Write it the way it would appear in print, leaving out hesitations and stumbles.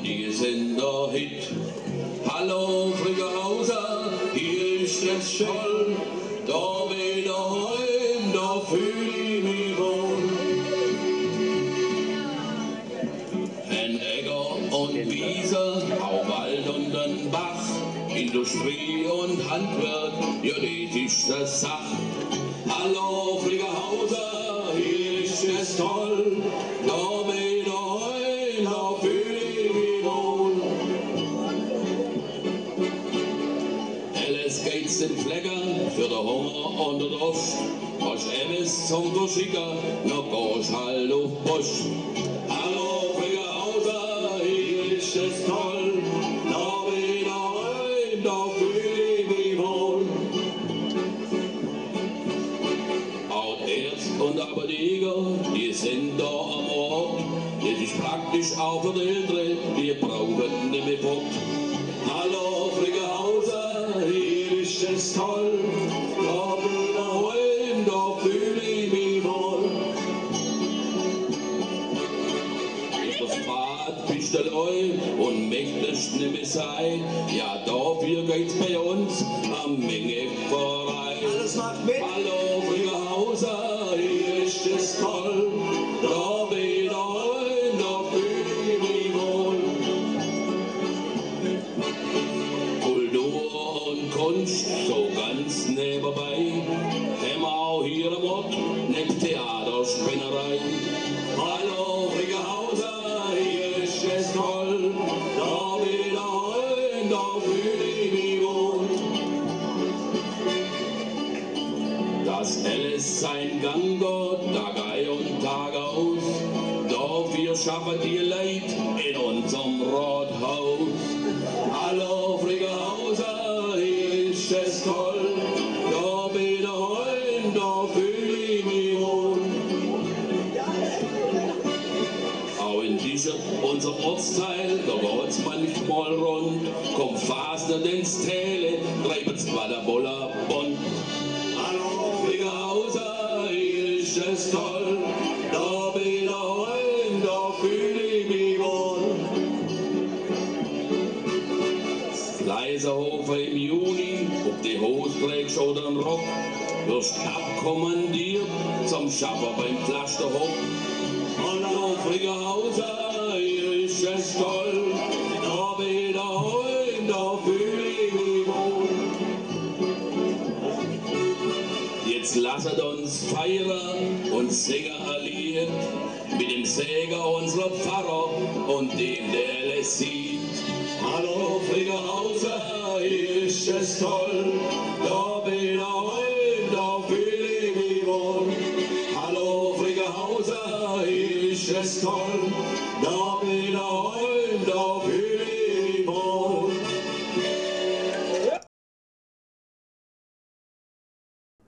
die sind der Hit. Hallo Frickerhauser, hier ist es Scholl, da wieder heim, da fühl ich mich wohl. Ein Äcker und Wiese, auch Wald und ein Bach, Industrie und Handwerk, ja das ist das Sach. Hallo Frickerhauser, hier ist es toll, da wieder heim, da fühl ich mich wohl. Alles geht's den Flecker für den Hunger und den Durst, hast alles zum Verschicken, noch gehst halt auf Post. Hallo Frickerhauser, hier ist es toll, da wieder heim, da fühl ich mich wohl. Auch Erst und Apotheker, die sind da am Ort, das ist praktisch auch für die Ältere, die brauchen nicht mehr fort. Hallo Frickerhauser, hier ist es toll, da wieder heim, da fühl ich mich wohl. Ist das Bad Pisteleu und möchtest nicht mehr sein, ja dafür geht's bei uns am Menge vorbei. Alles macht mit. Hallo Frickerhauser, hier ist es toll, da wieder heim, da fühl ich mich wohl. Kultur und Kunst, so ganz nebenbei, haben wir auch hier am Ort, nicht Theaterspinnerei. Hallo Frickerhauser, hier ist es toll, da wieder heim, da fühl ich mich wohl. Dass alles sein Gang geht, Tag ein und Tag aus, dafür schaffen die Leute in unserem Rathaus. Hallo Frickerhauser, hier ist es toll, da wieder heim, da fühl ich mich wohl. Auch in diesem, unserem Ortsteil, da geht's manchmal rund, kommt fast nicht ins Täle, treibt's bei der Boller bunt. Hallo Frickerhauser, hier ist es toll, da wieder heim, da fühl ich mich wohl. Leiserhofer im Juni, ob die Hose trägst oder einen Rock, wirst abkommandiert zum Schaffer beim Pflasterhof. Hallo Frickerhauser, hier ist es toll, da wieder heim, da fühl ich mich wohl. Jetzt lasset uns feiern und singen ein Lied mit dem Säger unserer Pfarrer und dem, der alles sieht. Hallo Frickerhauser, hier ist es toll, da wieder heim, da fühl ich mich wohl. Hallo Frickerhauser, hier ist es toll, da wieder heim, da fühl ich mich wohl.